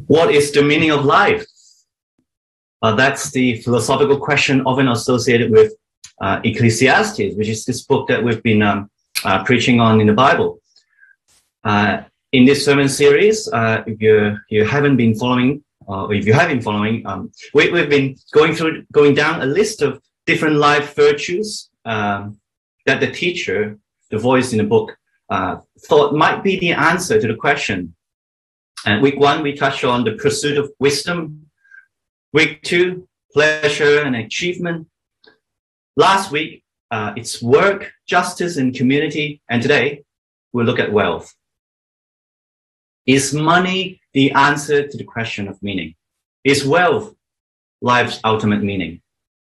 What is the meaning of life? That's the philosophical question often associated with Ecclesiastes, which is this book that we've been preaching on in the Bible. In this sermon series, if you haven't been following, or if you have been following, we've been going down a list of different life virtues that the teacher, the voice in the book, thought might be the answer to the question. And week 1, we touched on the pursuit of wisdom. Week 2, pleasure and achievement. Last week, it's work, justice, and community. And today, we'll look at wealth. Is money the answer to the question of meaning? Is wealth life's ultimate meaning?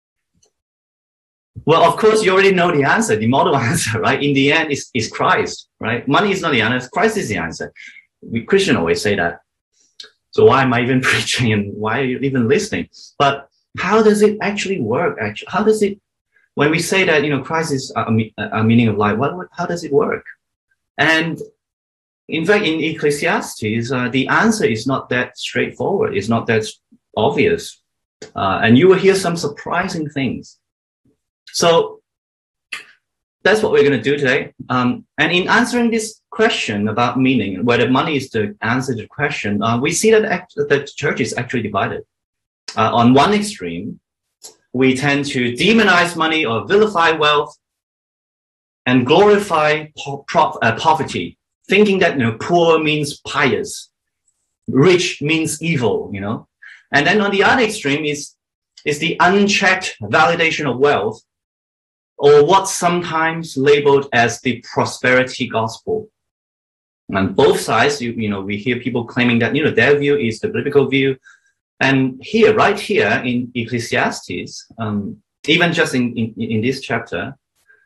Well, of course, you already know the answer, the model answer, right? In the end, it's Christ, right? Money is not the answer. Christ is the answer. We Christians always say that. So why am I even preaching and why are you even listening? But how does it actually work? How does it, when we say that, Christ is a meaning of life, how does it work? And in fact, in Ecclesiastes, the answer is not that straightforward. It's not that obvious. And you will hear some surprising things. So that's what we're going to do today. And in answering this question about meaning, whether money is the answer to the question, we see that the church is actually divided. On one extreme, we tend to demonize money or vilify wealth and glorify poverty, thinking that poor means pious, rich means evil, And then on the other extreme is the unchecked validation of wealth, or what's sometimes labeled as the prosperity gospel. And both sides, we hear people claiming that, their view is the biblical view. And right here in Ecclesiastes, even just in this chapter,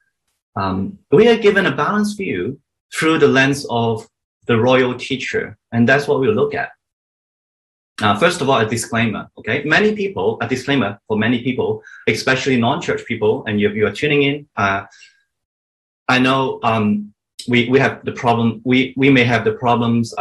we are given a balanced view through the lens of the royal teacher. And that's what we'll look at. First of all, a disclaimer, okay? A disclaimer for many people, especially non-church people, and if you are tuning in, I know we have the problem, we may have the problems,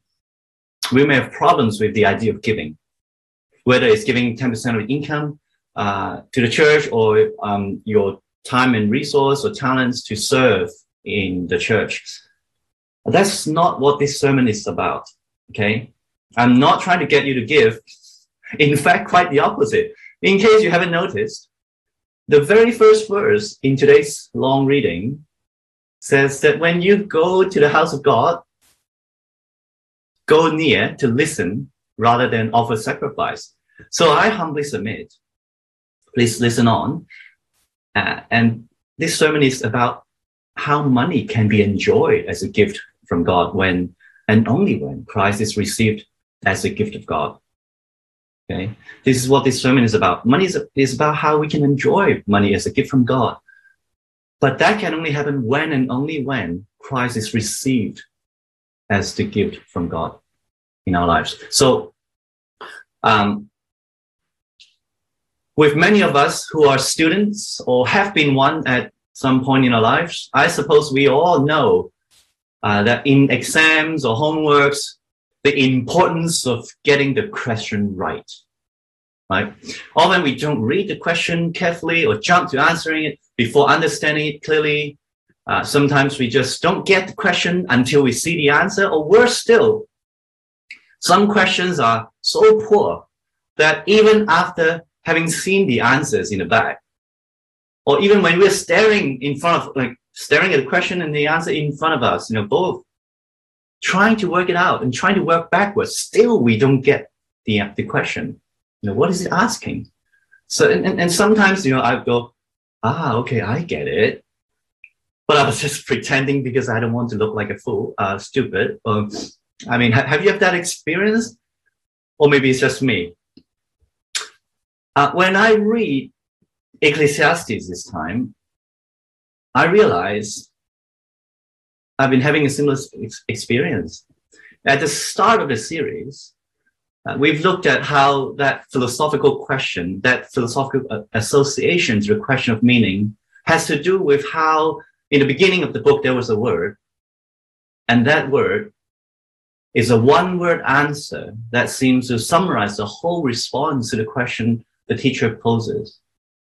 we may have problems with the idea of giving, whether it's giving 10% of income to the church or your time and resource or talents to serve in the church. That's not what this sermon is about, okay? I'm not trying to get you to give. In fact, quite the opposite. In case you haven't noticed, the very first verse in today's long reading says that when you go to the house of God, go near to listen rather than offer sacrifice. So I humbly submit, please listen on. And this sermon is about how money can be enjoyed as a gift from God when and only when Christ is received as a gift of God. Okay, this is what this sermon is about. Money is about how we can enjoy money as a gift from God. But that can only happen when and only when Christ is received as the gift from God in our lives. So, with many of us who are students or have been one at some point in our lives, I suppose we all know that in exams or homeworks, the importance of getting the question right? Often we don't read the question carefully or jump to answering it before understanding it clearly. Sometimes we just don't get the question until we see the answer, or worse still, some questions are so poor that even after having seen the answers in the back, or even when we're staring at the question and the answer in front of us, both trying to work it out and trying to work backwards, still we don't get the question. What is it asking? So, and sometimes, I go, okay, I get it. But I was just pretending because I don't want to look like a fool, stupid. Have you had that experience? Or maybe it's just me. When I read Ecclesiastes this time, I realize I've been having a similar experience. At the start of the series, we've looked at how that philosophical question, that philosophical association to the question of meaning has to do with how in the beginning of the book there was a word, and that word is a one-word answer that seems to summarize the whole response to the question the teacher poses.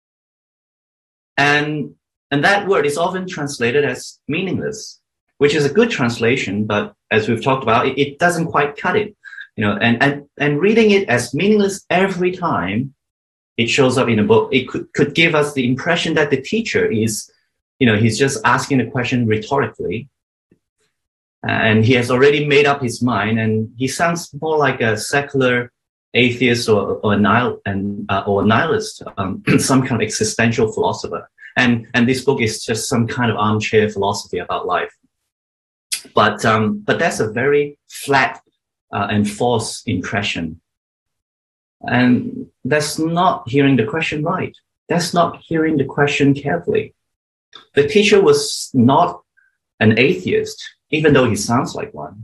And that word is often translated as meaningless, which is a good translation, but as we've talked about, it doesn't quite cut it. And reading it as meaningless every time it shows up in a book, it could give us the impression that the teacher is, he's just asking the question rhetorically, and he has already made up his mind, and he sounds more like a secular atheist or a nihilist, some kind of existential philosopher. And this book is just some kind of armchair philosophy about life. But that's a very flat and false impression. And that's not hearing the question right. That's not hearing the question carefully. The teacher was not an atheist, even though he sounds like one.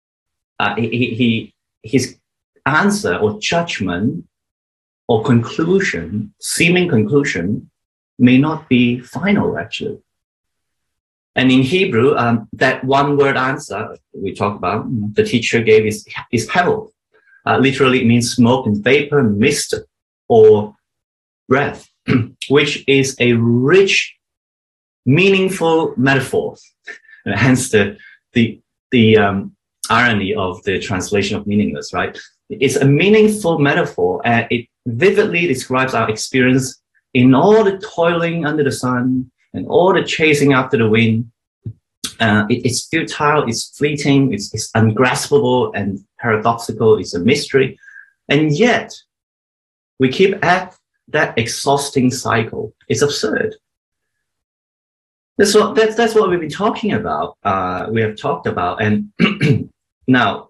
His answer or judgment or conclusion, seeming conclusion, may not be final, actually. And in Hebrew, that one-word answer we talked about, the teacher gave is hevel. Literally, it means smoke and vapor, mist, or breath, which is a rich, meaningful metaphor. And hence the irony of the translation of meaningless, right? It's a meaningful metaphor, and it vividly describes our experience in all the toiling under the sun and all the chasing after the wind. It's futile, it's fleeting, it's ungraspable and paradoxical, it's a mystery. And yet, we keep at that exhausting cycle. It's absurd. That's what we've been talking about. We have talked about. And now,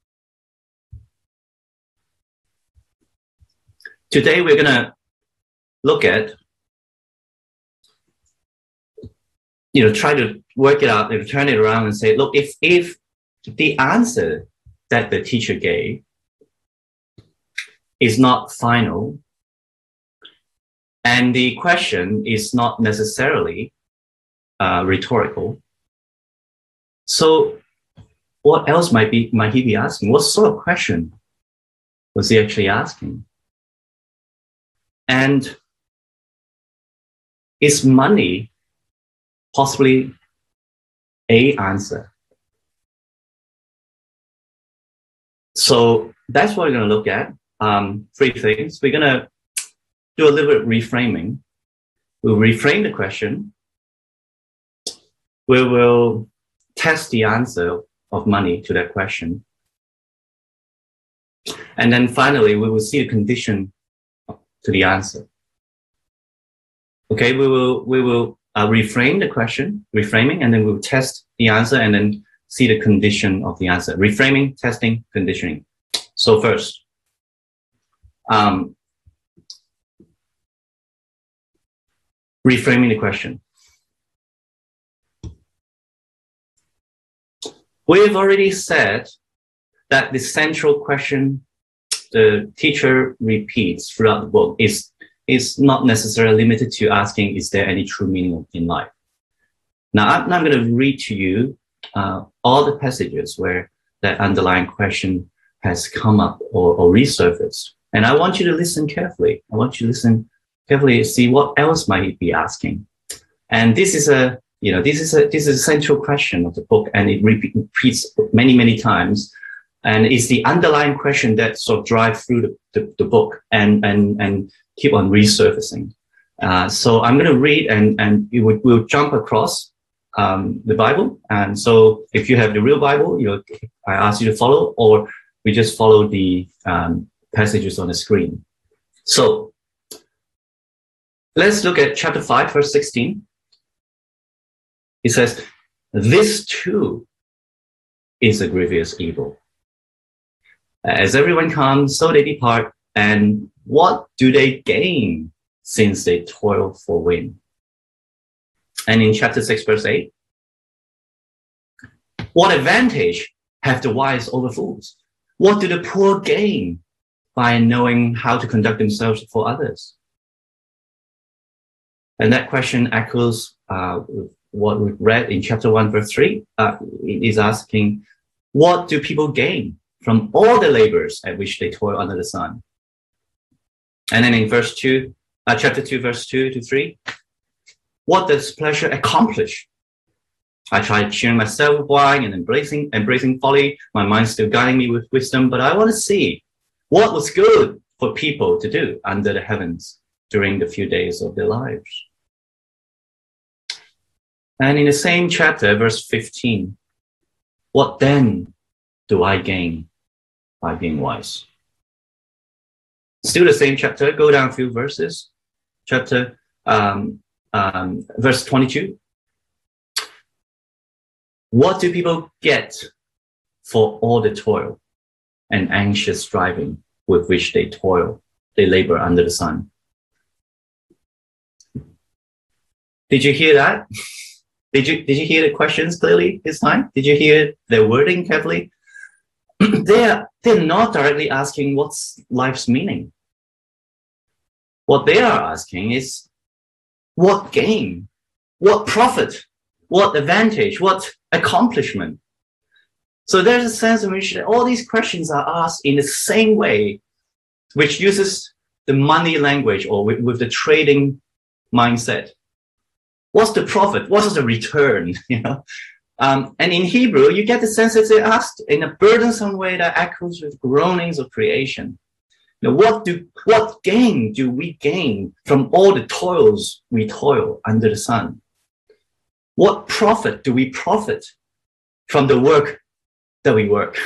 today we're going to look at, try to work it out and turn it around and say, look, if the answer that the teacher gave is not final, and the question is not necessarily rhetorical, so what else might he be asking? What sort of question was he actually asking? And is money possibly a answer? So that's what we're going to look at. 3 things. We're going to do a little bit of reframing. We'll reframe the question. We will test the answer of money to that question. And then finally, we will see the condition to the answer. Okay, we will reframe the question, reframing, and then we'll test the answer and then see the condition of the answer. Reframing, testing, conditioning. So first, reframing the question. We've already said that the central question the teacher repeats throughout the book is not necessarily limited to asking, is there any true meaning in life? Now, I'm going to read to you all the passages where that underlying question has come up or resurfaced. And I want you to listen carefully. I want you to listen carefully to see what else might he be asking. And this is a central question of the book, and it repeats many, many times. And it's the underlying question that sort of drives through the book and keep on resurfacing. So I'm going to read, and we'll jump across the Bible. And so if you have the real Bible, I ask you to follow, or we just follow the passages on the screen. So let's look at chapter 5, verse 16. It says, "This too is a grievous evil. As everyone comes, so they depart. And what do they gain since they toil for wind?" And in chapter 6, verse 8, "What advantage have the wise over fools? What do the poor gain by knowing how to conduct themselves for others?" And that question echoes what we've read in chapter 1, verse 3. It is asking, What do people gain from all the labors at which they toil under the sun? And then in chapter 2, verse 2 to 3, what does pleasure accomplish? I tried cheering myself with wine and embracing folly, my mind still guiding me with wisdom, but I want to see what was good for people to do under the heavens during the few days of their lives. And in the same chapter, verse 15, what then do I gain by being wise? Still the same chapter, go down a few verses. Verse 22. What do people get for all the toil and anxious striving with which they labor under the sun? Did you hear that? Did you hear the questions clearly this time? Did you hear the wording carefully? They're not directly asking what's life's meaning. What they are asking is what gain, what profit, what advantage, what accomplishment. So there's a sense in which all these questions are asked in the same way, which uses the money language or with the trading mindset. What's the profit? What is the return? And in Hebrew, you get the sense that they're asked in a burdensome way that echoes with groanings of creation. What gain do we gain from all the toils we toil under the sun? What profit do we profit from the work that we work?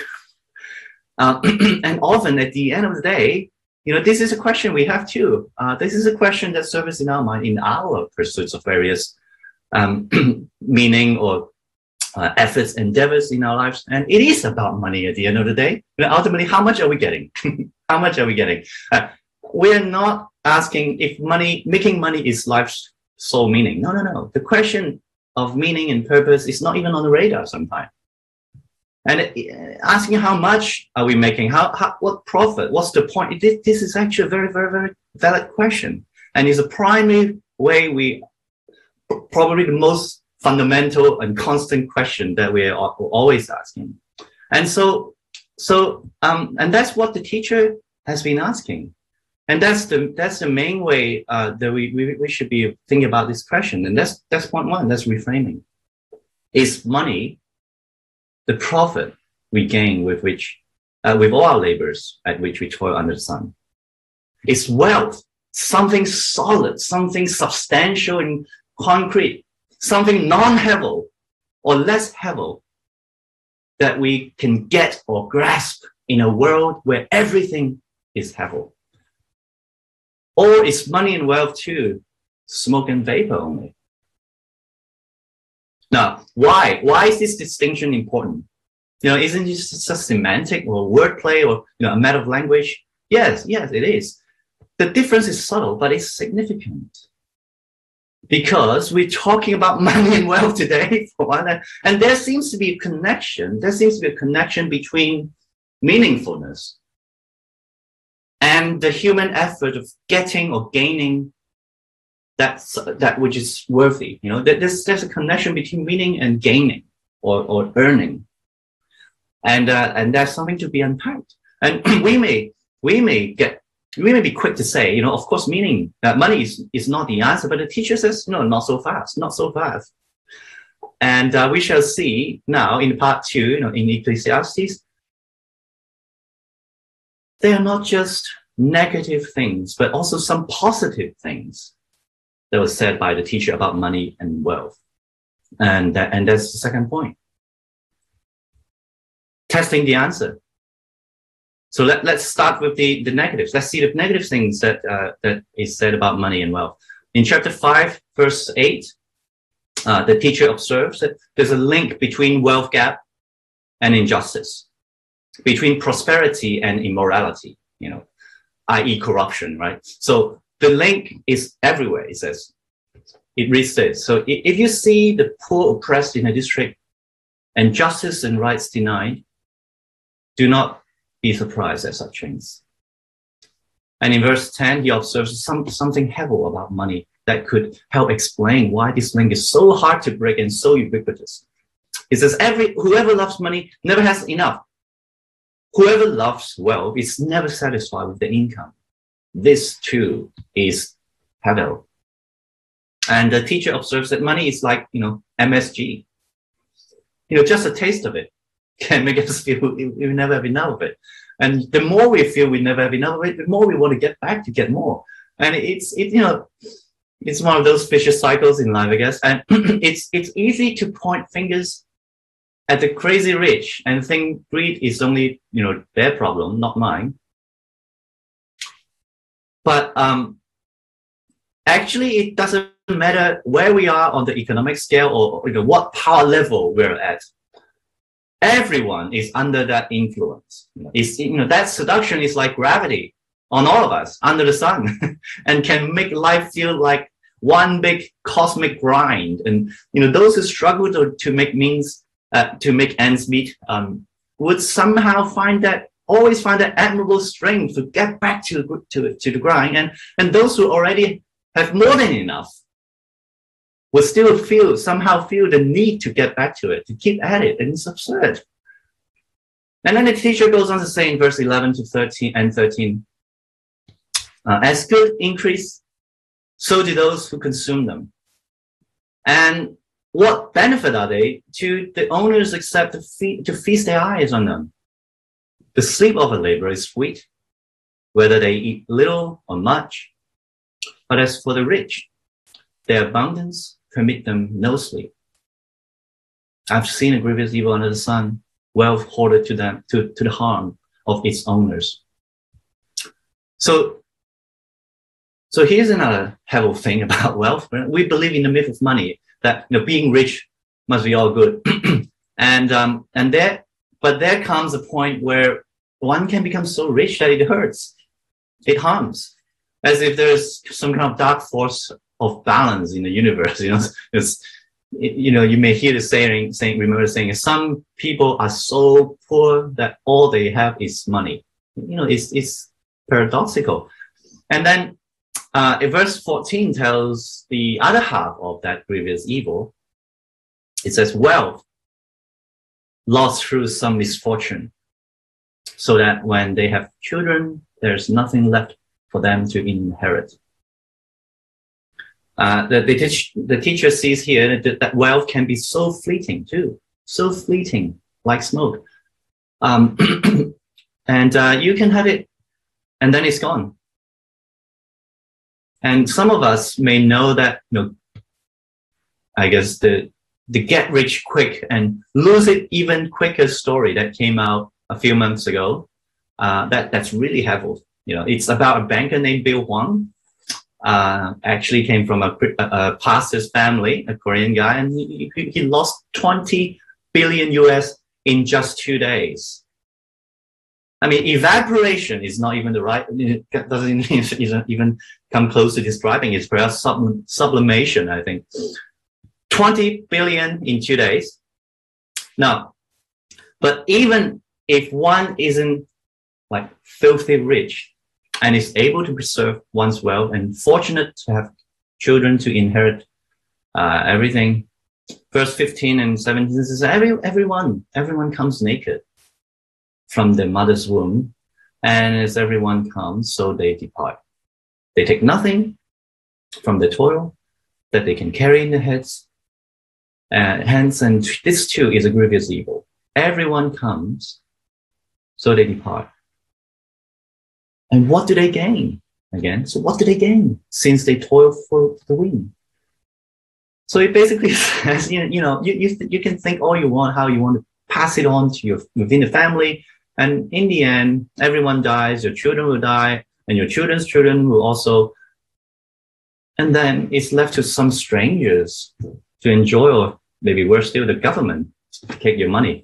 And often at the end of the day, this is a question we have too. This is a question that surfaces in our mind in our pursuits of various meaning or efforts, endeavors in our lives. And it is about money at the end of the day. Ultimately, how much are we getting? How much are we getting? We're not asking if making money is life's sole meaning. No. The question of meaning and purpose is not even on the radar sometimes. And asking how much are we making? What profit? What's the point? This is actually a very, very, very valid question. And it's a primary way probably the most fundamental and constant question that we are always asking. And and that's what the teacher has been asking. And that's the main way that we should be thinking about this question. And that's point one, that's reframing. Is money the profit we gain with all our labors at which we toil under the sun? Is wealth something solid, something substantial and concrete, something non-hevel or less hevel that we can get or grasp in a world where everything is hevel? Or is money and wealth too smoke and vapor only? Now, why? Why is this distinction important? Isn't it just semantic or wordplay or a matter of language? Yes, it is. The difference is subtle, but it's significant. Because we're talking about money and wealth today, for one, and there seems to be a connection. There seems to be a connection between meaningfulness and the human effort of getting or gaining that which is worthy. There's a connection between meaning and gaining or earning, and that's something to be unpacked. And we may be quick to say, of course, money is not the answer, but the teacher says, no, not so fast. And we shall see now in part 2, in Ecclesiastes, they are not just negative things, but also some positive things that was said by the teacher about money and wealth. And that's the second point. Testing the answer. So let's start with the negatives. Let's see the negative things that is said about money and wealth. In chapter 5, verse 8, the teacher observes that there's a link between wealth gap and injustice, between prosperity and immorality, i.e. corruption, right? So the link is everywhere, it says. It reads this. So if you see the poor oppressed in a district and justice and rights denied, do not be surprised at such things. And in verse 10, he observes something heavy about money that could help explain why this link is so hard to break and so ubiquitous. It says whoever loves money never has enough. Whoever loves wealth is never satisfied with the income. This too is Havel. And the teacher observes that money is like, MSG. Just a taste of it can make us feel we never have enough of it. And the more we feel we never have enough of it, the more we want to get back to get more. And it's one of those vicious cycles in life, I guess. And it's easy to point fingers at the crazy rich and think greed is only, their problem, not mine. But actually, it doesn't matter where we are on the economic scale or what power level we're at. Everyone is under that influence. That seduction is like gravity on all of us under the sun and can make life feel like one big cosmic grind. And those who struggle to make ends meet would somehow always find that admirable strength to get back to the grind. And those who already have more than enough will still somehow feel the need to get back to it, to keep at it. And it's absurd. And then the teacher goes on to say in verse 11 to 13, as goods increase, so do those who consume them. And what benefit are they to the owners except to feast their eyes on them? The sleep of a laborer is sweet, whether they eat little or much. But as for the rich, their abundance permit them no sleep. I've seen a grievous evil under the sun, wealth hoarded to them to the harm of its owners. So here's another Havel thing about wealth. We believe in the myth of money, that being rich must be all good. But there comes a point where one can become so rich that it hurts. It harms. As if there's some kind of dark force of balance in the universe. You may hear the saying, some people are so poor that all they have is money. It's paradoxical. And then verse 14 tells the other half of that grievous evil. It says, wealth lost through some misfortune, so that when they have children, there's nothing left for them to inherit. The teacher sees here that wealth can be so fleeting too, so fleeting, like smoke. And you can have it, and then it's gone. And some of us may know that, I guess the get rich quick and lose it even quicker story that came out a few months ago. That's really Havel. It's about a banker named Bill Hwang. Actually came from a pastor's family, a Korean guy, and he lost 20 billion US in just 2 days. I mean, evaporation is not even the right, it doesn't even come close to describing it. It's perhaps sublimation, I think. 20 billion in 2 days. Now, but even if one isn't like filthy rich and is able to preserve one's wealth and fortunate to have children to inherit everything, verse 15 and 17 says, everyone comes naked from their mother's womb, and as everyone comes, so they depart. They take nothing from the toil that they can carry in their heads. Hence, and this too is a grievous evil. Everyone comes, so they depart. And what do they gain? Again, so what do they gain since they toil for the wind? So it basically says, you can think all you want, how you want to pass it on to within the family. And in the end, everyone dies, your children will die, and your children's children will also. And then it's left to some strangers to enjoy, or maybe worse still, the government to take your money.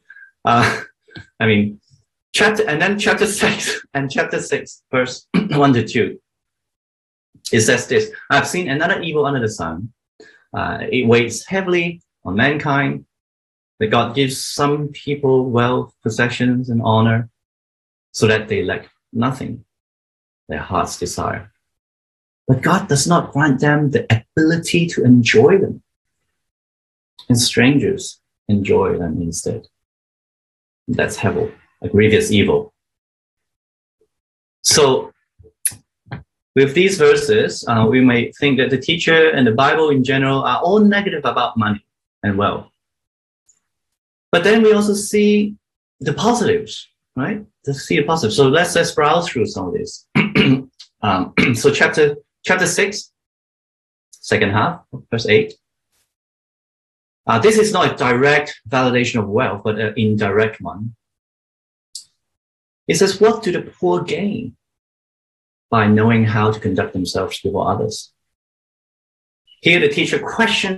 Chapter 6, verse 1 to 2. It says this: I've seen another evil under the sun. It weighs heavily on mankind, that God gives some people wealth, possessions, and honor, so that they lack nothing their hearts desire. But God does not grant them the ability to enjoy them. And strangers enjoy them instead. That's evil, a grievous evil. So with these verses, we may think that the teacher and the Bible in general are all negative about money and wealth. But then we also see the positives, right? Let's see the positives. So let's browse through some of this. So chapter 6, second half, verse 8. This is not a direct validation of wealth, but an indirect one. It says, what do the poor gain by knowing how to conduct themselves before others? Here the teacher questions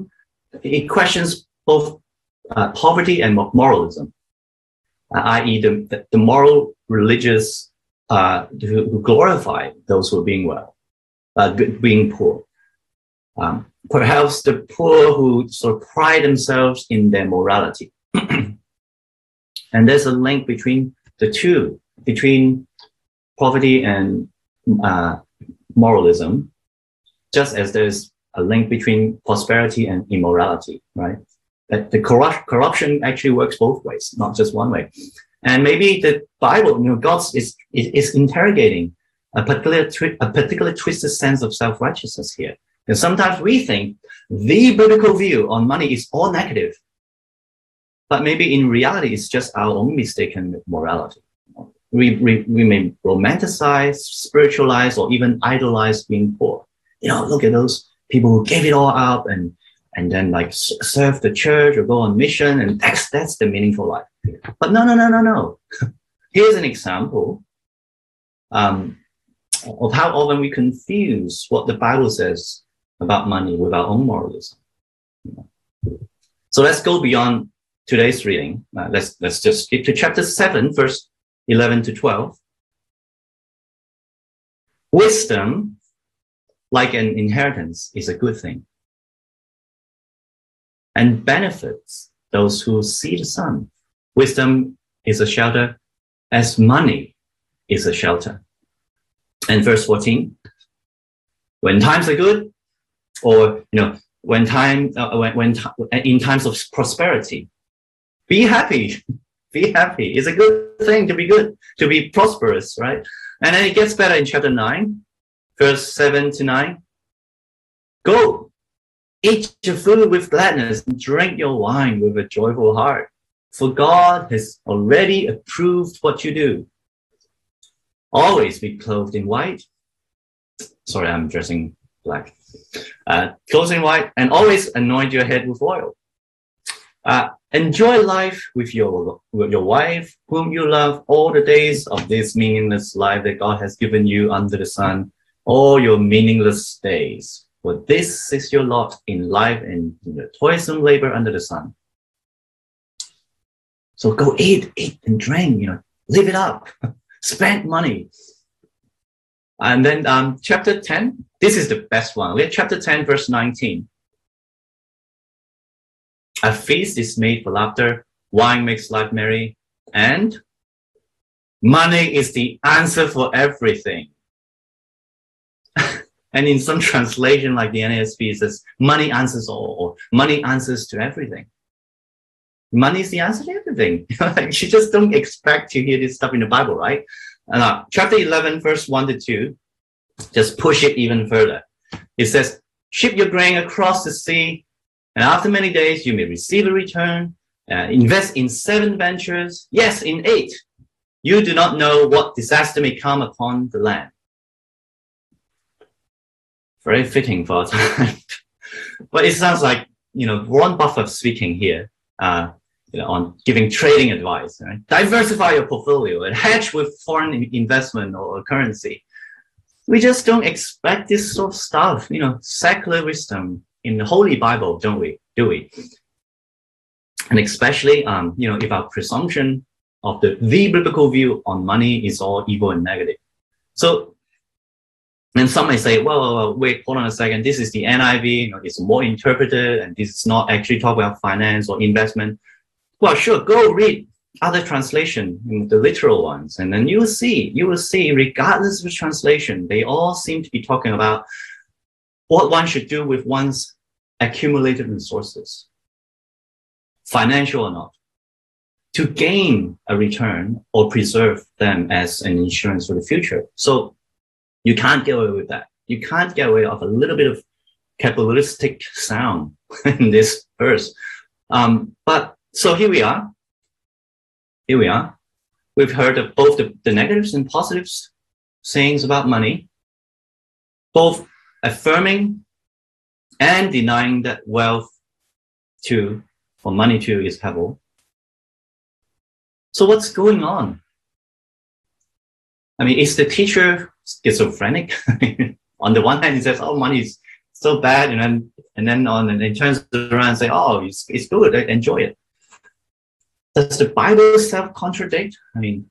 both poverty and moralism, i.e. the moral religious who glorify those who are being poor. Perhaps the poor who sort of pride themselves in their morality. And there's a link between the two, between poverty and moralism, just as there's a link between prosperity and immorality, right? That the corruption actually works both ways, not just one way. And maybe the Bible, God is interrogating a particular twisted sense of self-righteousness here. And sometimes we think the biblical view on money is all negative, but maybe in reality it's just our own mistaken morality. We may romanticize, spiritualize, or even idolize being poor. Look at those people who gave it all up and then like serve the church or go on mission, and that's the meaningful life. But no. Here's an example of how often we confuse what the Bible says about money with our own moralism. So let's go beyond today's reading. Let's just skip to chapter 7, verse 11 to 12. Wisdom, like an inheritance, is a good thing and benefits those who see the sun. Wisdom is a shelter as money is a shelter. And verse 14, when times are good, or in times of prosperity, be happy. Be happy. It's a good thing to be good, to be prosperous, right? And then it gets better in chapter 9, verse 7 to 9. Go, eat your food with gladness, and drink your wine with a joyful heart, for God has already approved what you do. Always be clothed in white. Sorry, I'm dressing black. Clothed in white, and always anoint your head with oil. Enjoy life with your wife, whom you love, all the days of this meaningless life that God has given you under the sun, all your meaningless days. For this is your lot in life and in the toilsome labor under the sun. So go eat and drink, live it up, spend money. And then chapter 10, this is the best one. We have chapter 10, verse 19. A feast is made for laughter, wine makes life merry, and money is the answer for everything. And in some translation like the NASB, it says, money answers all, or money answers to everything. Money is the answer to everything. You just don't expect to hear this stuff in the Bible, right? And chapter 11, verse 1 to 2, just push it even further. It says, ship your grain across the sea, and after many days you may receive a return. Invest in 7 ventures, yes, in 8. You do not know what disaster may come upon the land. Very fitting for our time. But it sounds like, Warren Buffett speaking here, on giving trading advice. Right? Diversify your portfolio and hedge with foreign investment or currency. We just don't expect this sort of stuff, secular wisdom in the Holy Bible, don't we? Do we? And especially, if our presumption of the biblical view on money is all evil and negative. So, and some may say, well, wait, hold on a second. This is the NIV, it's more interpreted, and this is not actually talking about finance or investment. Well, sure, go read other translation, the literal ones, and then you will see, regardless of translation, they all seem to be talking about what one should do with one's accumulated resources. financial or not, to gain a return or preserve them as an insurance for the future. So you can't get away with that. You can't get away with a little bit of capitalistic sound in this verse. But so here we are. Here we are. We've heard of both the negatives and positives sayings about money, both affirming and denying that wealth too, or money too, is hevel. So what's going on? I mean, is the teacher schizophrenic? On the one hand, he says, "Oh, money is so bad," and then he turns around and say, "Oh, it's good. Enjoy it." Does the Bible self-contradict? I mean,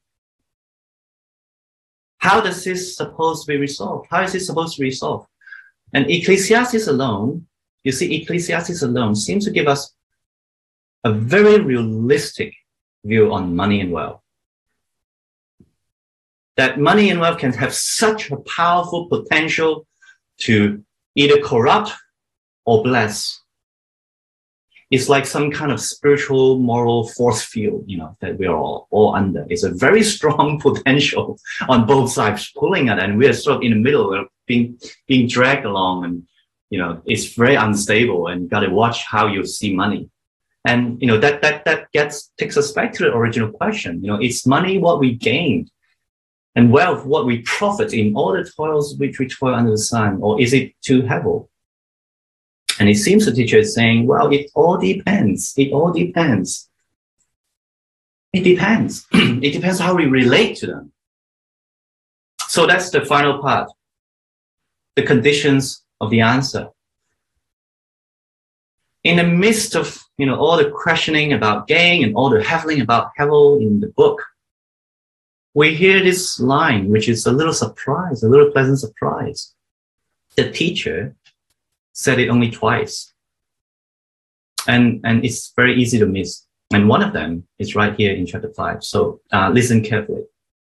how does this supposed to be resolved? How is this supposed to be resolved? And Ecclesiastes alone, you see, Ecclesiastes alone seems to give us a very realistic view on money and wealth. That money and wealth can have such a powerful potential to either corrupt or bless. It's like some kind of spiritual, moral force field, that we're all under. It's a very strong potential on both sides pulling at it, and we're sort of in the middle, we're being dragged along, and it's very unstable, and you got to watch how you see money. And that takes us back to the original question. Is money what we gained, and wealth what we profit in all the toils which we toil under the sun, or is it too hevel? And it seems the teacher is saying, well, it all depends. It all depends. It depends. It depends how we relate to them. So that's the final part, the conditions of the answer. In the midst of all the questioning about gain and all the heveling about hevel in the book, we hear this line, which is a little surprise, a little pleasant surprise. The teacher said it only twice. And it's very easy to miss. And one of them is right here in chapter 5. So listen carefully.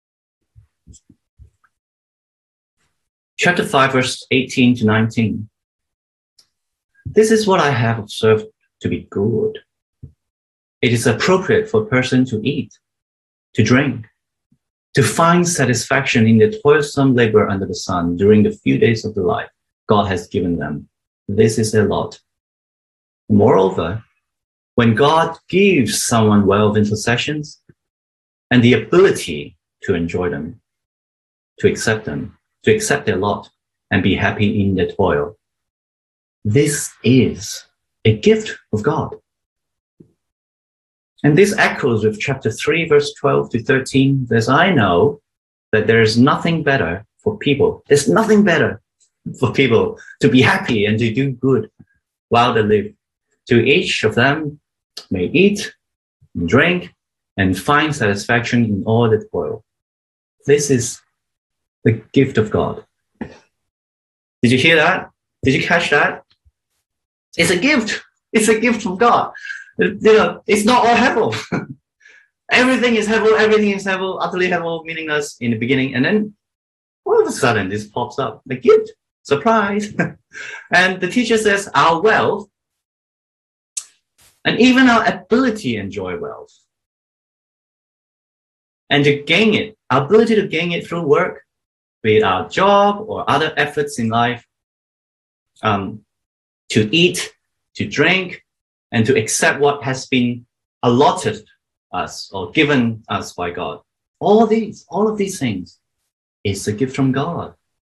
Chapter 5, verse 18 to 19. This is what I have observed to be good. It is appropriate for a person to eat, to drink, to find satisfaction in the toilsome labor under the sun during the few days of the life God has given them. This is their lot. Moreover, when God gives someone wealth and possessions and the ability to enjoy them, to accept their lot and be happy in their toil, this is a gift of God. And this echoes with chapter 3, verse 12 to 13. As I know that there is nothing better for people. There's nothing better for people to be happy and to do good while they live. To each of them may eat and drink and find satisfaction in all the toil. This is the gift of God. Did you hear that? Did you catch that? It's a gift. It's a gift from God. It's not all hevel. Everything is hevel. Everything is hevel. Utterly hevel, meaningless in the beginning, and then all of a sudden this pops up. The gift. Surprise. And the teacher says our wealth and even our ability to enjoy wealth and to gain it, our ability to gain it through work, be it our job or other efforts in life, to eat, to drink, and to accept what has been allotted us or given us by God. All of these things is a gift from God.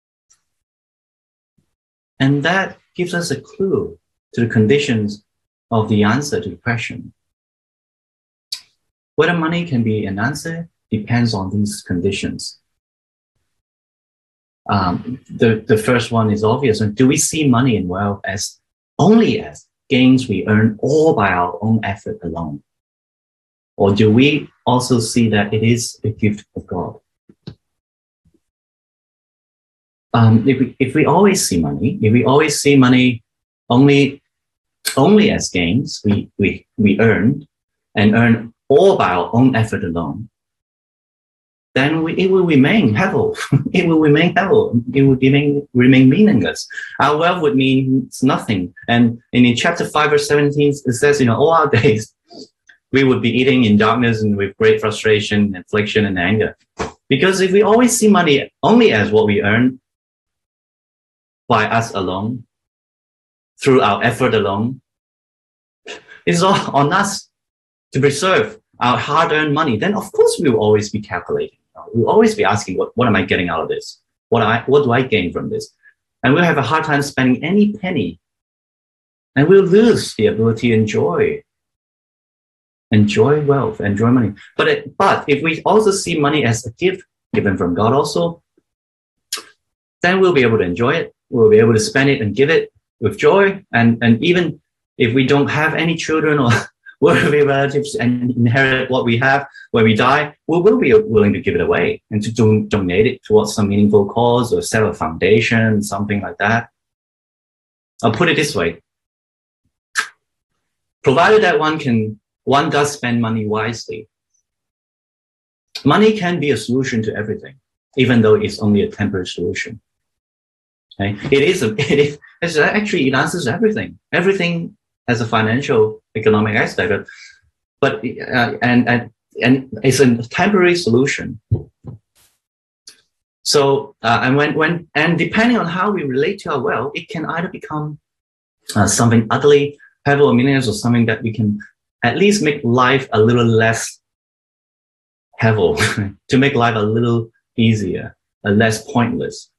And that gives us a clue to the conditions of the answer to the question. Whether money can be an answer depends on these conditions. The first one is obvious. Do we see money and wealth as only as gains we earn all by our own effort alone? Or do we also see that it is a gift of God? If we always see money only as gains we earn and earn all by our own effort alone, then it will remain hevel. It will remain hevel. It will remain meaningless. Our wealth would mean nothing. And in chapter 5, verse 17, it says, all our days we would be eating in darkness and with great frustration, affliction, and anger. Because if we always see money only as what we earn by us alone, through our effort alone, it's all on us to preserve our hard-earned money, then of course we will always be calculating. We'll always be asking, what am I getting out of this? What do I gain from this? And we'll have a hard time spending any penny. And we'll lose the ability to enjoy wealth, enjoy money. But if we also see money as a gift given from God also, then we'll be able to enjoy it. We'll be able to spend it and give it with joy. And even if we don't have any children or worthy relatives and inherit what we have when we die, we will be willing to give it away and to donate it towards some meaningful cause or set a foundation, something like that. I'll put it this way. Provided that one does spend money wisely, money can be a solution to everything, even though it's only a temporary solution. Okay? It answers everything. Everything has a financial, economic aspect, but and it's a temporary solution. So and depending on how we relate to our wealth, it can either become something utterly heavy or meaningless, or something that we can at least make life a little less heavy, to make life a little easier, less pointless.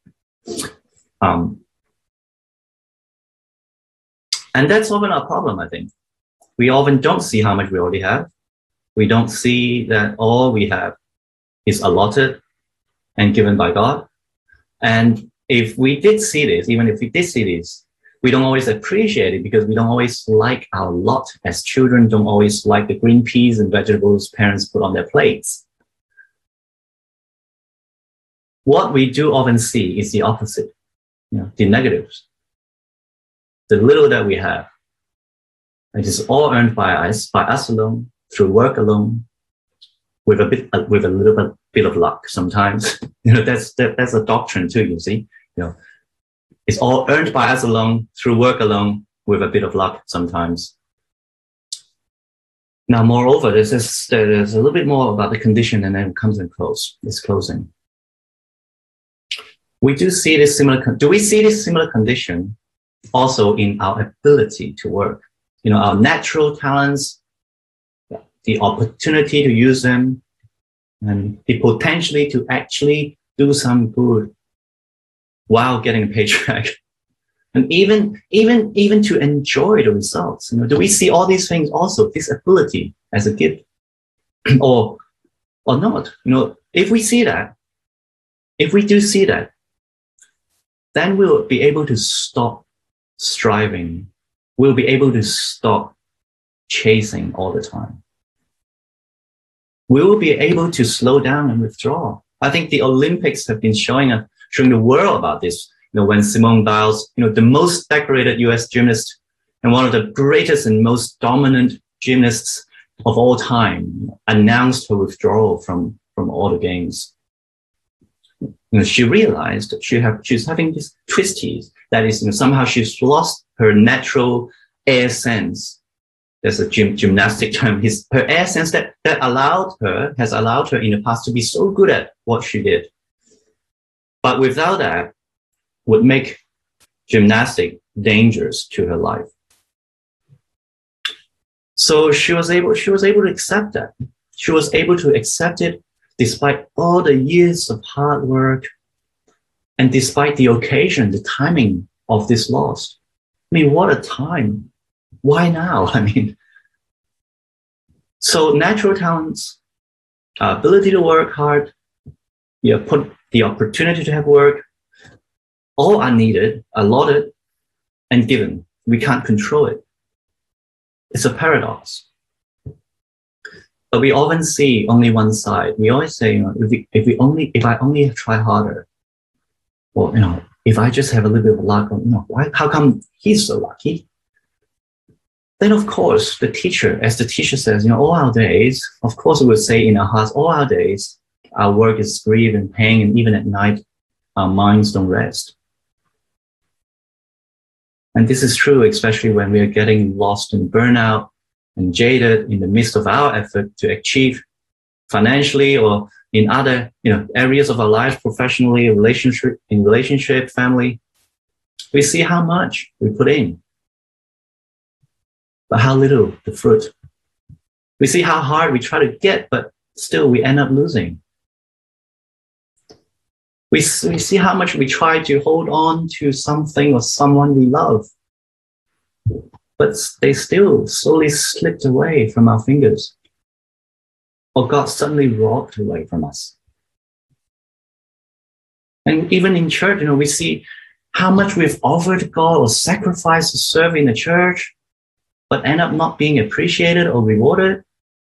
And that's often our problem, I think. We often don't see how much we already have. We don't see that all we have is allotted and given by God. And if we did see this, even if we did see this, we don't always appreciate it because we don't always like our lot as children, don't always like the green peas and vegetables parents put on their plates. What we do often see is the opposite, the negatives. The little that we have, it is all earned by us alone, through work alone, with a little bit of luck. Sometimes, that's a doctrine too. You see, it's all earned by us alone, through work alone, with a bit of luck. Sometimes. Now, moreover, there's a little bit more about the condition, and then it comes in close. It's closing. We do see this similar. Do we see this similar condition also in our ability to work? Our natural talents, the opportunity to use them, and the potentially to actually do some good while getting a paycheck, and even to enjoy the results. Do we see all these things also, this ability as a gift, or not? If we see that, if we do see that, then we'll be able to stop striving. We'll be able to stop chasing all the time. We will be able to slow down and withdraw. I think the Olympics have been showing the world about this. When Simone Biles, the most decorated US gymnast and one of the greatest and most dominant gymnasts of all time, announced her withdrawal from all the games. She realized that she's having this twisties. That is, somehow she's lost her natural air sense. There's a gymnastic term. Her air sense that has allowed her in the past to be so good at what she did. But without that, would make gymnastic dangerous to her life. So she was able to accept that. She was able to accept it despite all the years of hard work and despite the occasion, the timing of this loss. What a time. Why now? So natural talents, ability to work hard, put the opportunity to have work, all are needed, allotted, and given. We can't control it. It's a paradox. But we often see only one side. We always say, if I only try harder, or if I just have a little bit of luck, how come he's so lucky? Then of course the teacher says, all our days, of course we would say in our hearts, all our days, our work is grief and pain, and even at night, our minds don't rest. And this is true, especially when we are getting lost in burnout and jaded in the midst of our effort to achieve financially or in other areas of our lives, professionally, relationship, family, we see how much we put in, but how little the fruit. We see how hard we try to get, but still we end up losing. We see how much we try to hold on to something or someone we love, but they still slowly slipped away from our fingers, or God suddenly robbed away from us. And even in church, we see how much we've offered to God or sacrificed to serve in the church, but end up not being appreciated or rewarded.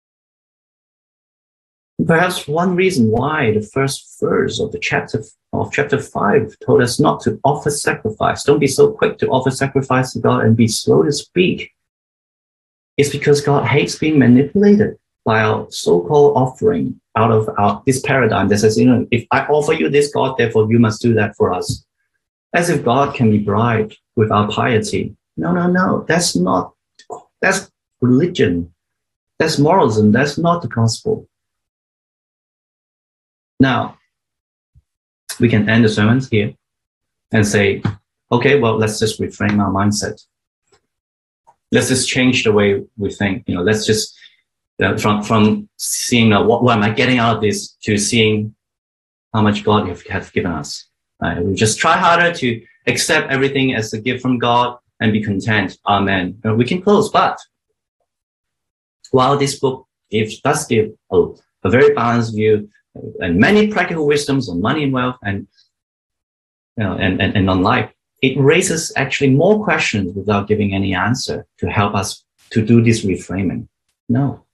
Perhaps one reason why the first verse of chapter 5 told us not to offer sacrifice. Don't be so quick to offer sacrifice to God and be slow to speak. It's because God hates being manipulated by our so-called offering out of this paradigm that says, if I offer you this, God, therefore you must do that for us. As if God can be bribed with our piety. No. That's religion. That's moralism. That's not the gospel. Now, we can end the sermons here and say, okay, well, let's just reframe our mindset. Let's just change the way we think. Let's just, from seeing what am I getting out of this to seeing how much God has given us. We just try harder to accept everything as a gift from God and be content. Amen. We can close, but while this book does give a very balanced view and many practical wisdoms on money and wealth and on life, it raises actually more questions without giving any answer to help us to do this reframing. No.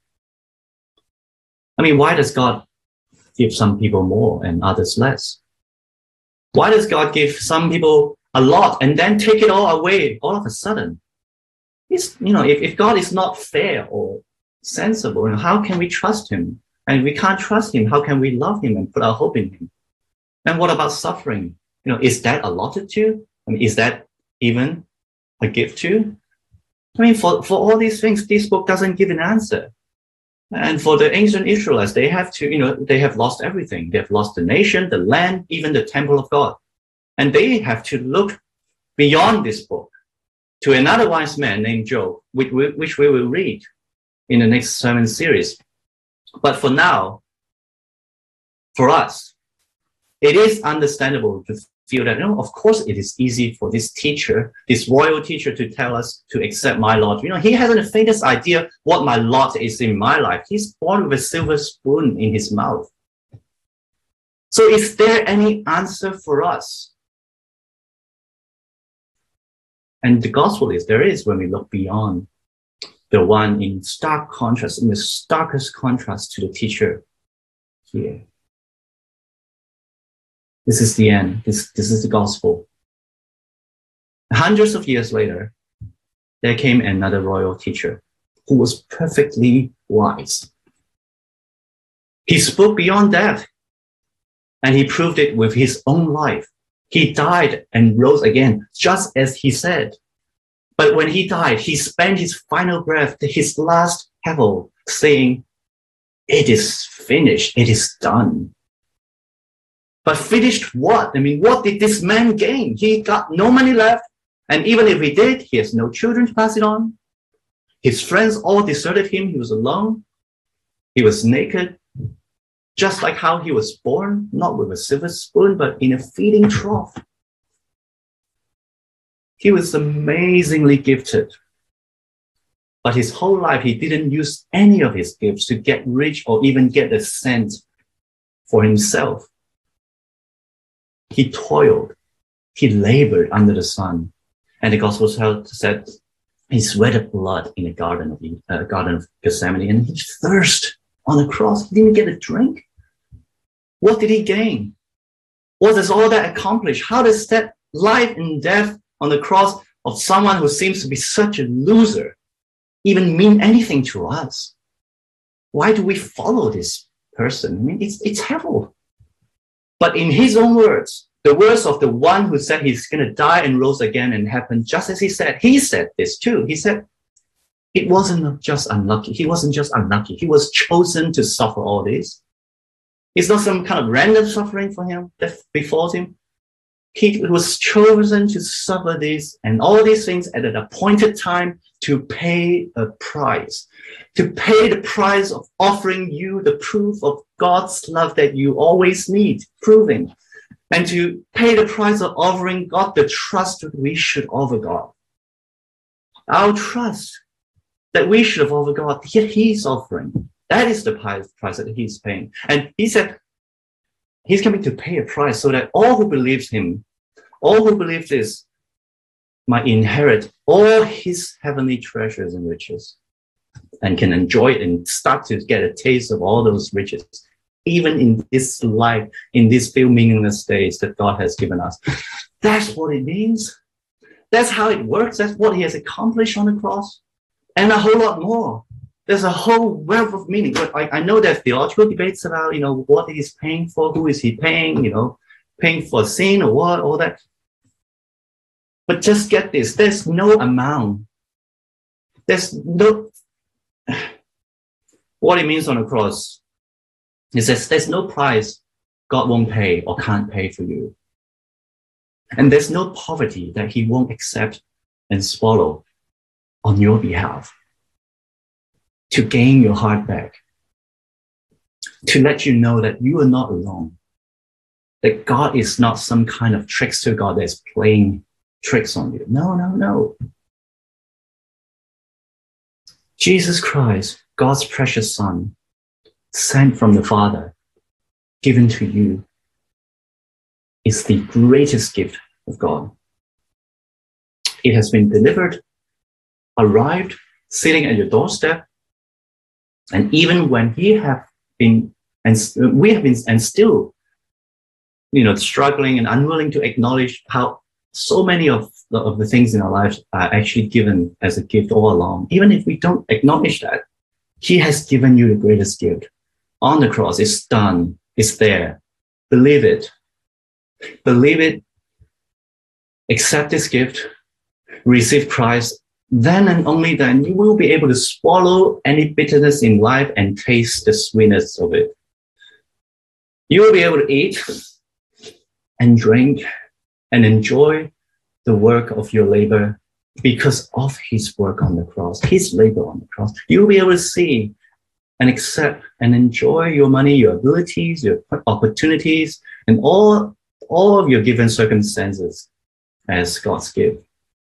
I mean, why does God give some people more and others less? Why does God give some people a lot and then take it all away all of a sudden? If God is not fair or sensible, how can we trust him? And if we can't trust him, how can we love him and put our hope in him? And what about suffering? Is that allotted to? Is that even a gift to? For all these things, this book doesn't give an answer. And for the ancient Israelites, they have lost everything. They have lost the nation, the land, even the temple of God. And they have to look beyond this book to another wise man named Job, which we will read in the next sermon series. But for now, for us, it is understandable to feel that, of course it is easy for this teacher, this royal teacher, to tell us to accept my lot. He hasn't the faintest idea what my lot is in my life. He's born with a silver spoon in his mouth. So is there any answer for us? And the gospel is, there is when we look beyond the one in stark contrast, in the starkest contrast to the teacher here. This is the end. This is the gospel. Hundreds of years later, there came another royal teacher who was perfectly wise. He spoke beyond death, and he proved it with his own life. He died and rose again, just as he said. But when he died, he spent his final breath, his last havel, saying, "It is finished. It is done." But finished what? What did this man gain? He got no money left. And even if he did, he has no children to pass it on. His friends all deserted him. He was alone. He was naked. Just like how he was born, not with a silver spoon, but in a feeding trough. He was amazingly gifted. But his whole life, he didn't use any of his gifts to get rich or even get a cent for himself. He toiled. He labored under the sun. And the gospel said he sweated blood in the Garden of Gethsemane, and he thirsted on the cross. He didn't get a drink. What did he gain? What does all that accomplish? How does that life and death on the cross of someone who seems to be such a loser even mean anything to us? Why do we follow this person? It's hell. But in his own words, the words of the one who said he's going to die and rose again and happen just as he said this too. He said, It wasn't just unlucky. He wasn't just unlucky. He was chosen to suffer all this. It's not some kind of random suffering for him that befalls him. He was chosen to suffer this and all these things at an appointed time to pay a price, to pay the price of offering you the proof of God's love that you always need, proving, and to pay the price of offering God the trust that we should offer God. Our trust that we should have offered God, yet he's offering. That is the price that he's paying. And he said, he's coming to pay a price so that all who believes him, all who believe this, might inherit all his heavenly treasures and riches and can enjoy it and start to get a taste of all those riches, even in this life, in these few meaningless days that God has given us. That's what it means. That's how it works. That's what he has accomplished on the cross. And a whole lot more. There's a whole wealth of meaning. But I know there's theological debates about, what he's paying for, who is he paying, paying for sin or what, all that. But just get this, there's no amount. There's no, what it means on the cross. It says there's no price God won't pay or can't pay for you. And there's no poverty that he won't accept and swallow on your behalf to gain your heart back, to let you know that you are not alone, that God is not some kind of trickster God that's playing tricks on you. No. Jesus Christ, God's precious Son, sent from the Father, given to you, is the greatest gift of God. It has been delivered, arrived, sitting at your doorstep, and even when we have been still, struggling and unwilling to acknowledge how so many of the things in our lives are actually given as a gift all along. Even if we don't acknowledge that, he has given you the greatest gift. On the cross, it's done. It's there. Believe it. Believe it. Accept this gift. Receive Christ. Then and only then you will be able to swallow any bitterness in life and taste the sweetness of it. You will be able to eat and drink and enjoy the work of your labor because of his work on the cross, his labor on the cross. You will be able to see and accept and enjoy your money, your abilities, your opportunities, and all of your given circumstances as God's gift.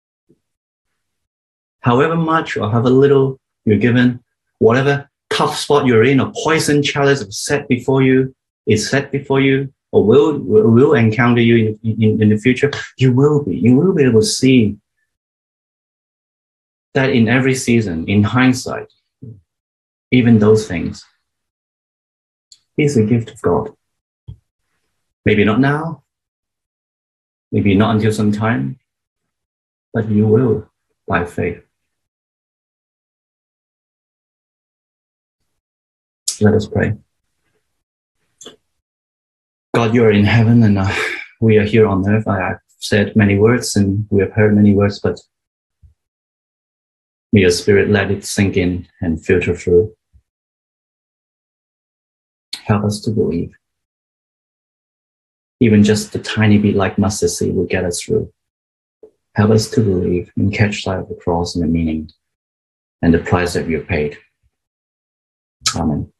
However much or however little you're given, whatever tough spot you're in, or poison chalice is set before you, or will encounter you in the future, you will be able to see that in every season, in hindsight, even those things, is a gift of God. Maybe not now, maybe not until some time, but you will by faith. Let us pray. God, you are in heaven and we are here on earth. I've said many words and we have heard many words, but may your Spirit let it sink in and filter through. Help us to believe. Even just a tiny bit like mustard seed will get us through. Help us to believe and catch sight of the cross and the meaning and the price that you paid. Amen.